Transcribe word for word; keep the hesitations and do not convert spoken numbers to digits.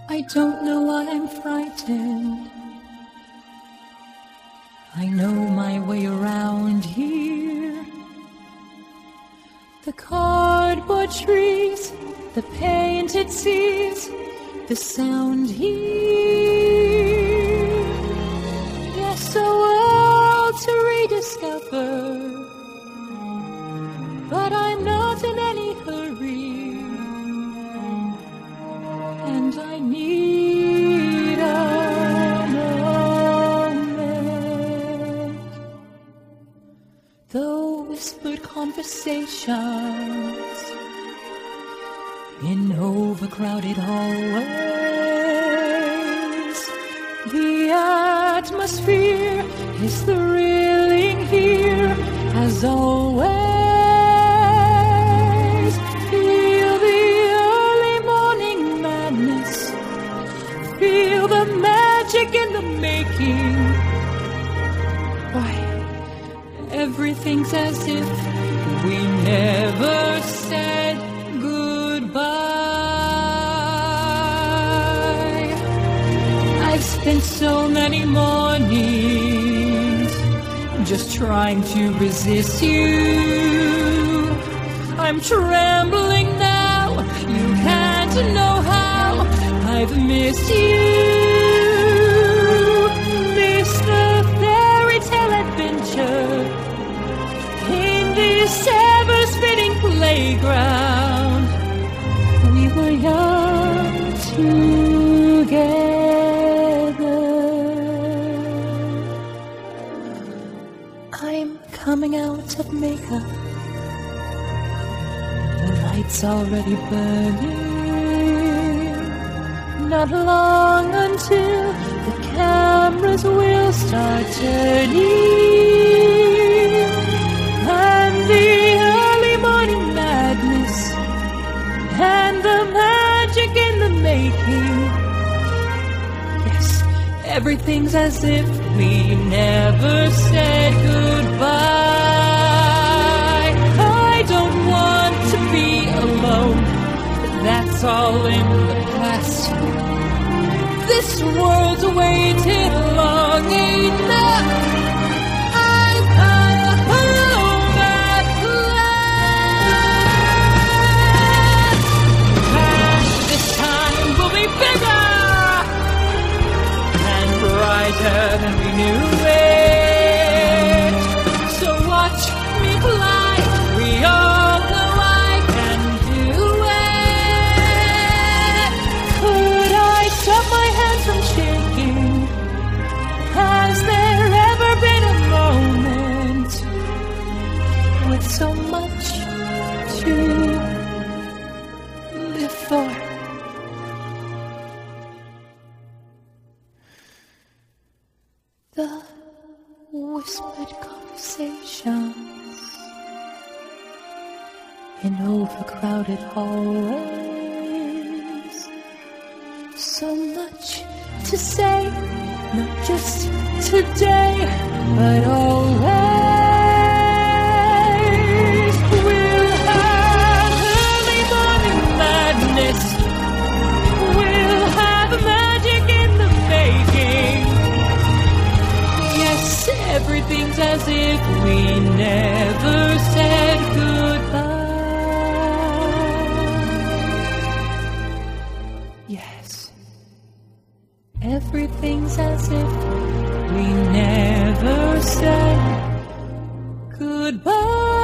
I don't know why I'm frightened. I know my way around here. The cardboard trees, the painted seas, the sound here. Yes, a world to rediscover, but I'm not in any hurry. And I need a moment. The whispered conversations in overcrowded hallways. The atmosphere is thrilling here as always. Feel the magic in the making. Why, everything's as if we never said goodbye. I've spent so many mornings just trying to resist you. I'm trembling now, you can't know how I've missed you. Missed the fairy tale adventure in this ever-spinning playground. We were young together. I'm coming out of makeup. The light's already burning. Not long until the cameras will start turning, and the early morning madness and the magic in the making. Yes, everything's as if we never said goodbye. I don't want to be alone, that's all in the past. This world's waited long enough. I've got a home at last. And this time will be bigger and brighter than we knew it. So watch me fly. We all know I can do it. Could I stop my hands from shaking? Has there ever been a moment with so much to live for? The whispered conversations in overcrowded hallways. So much to say, not just today, but always. We'll have early morning madness. We'll have magic in the making. Yes, everything's as if we never said goodbye. Yes. Everything's as if we never said goodbye.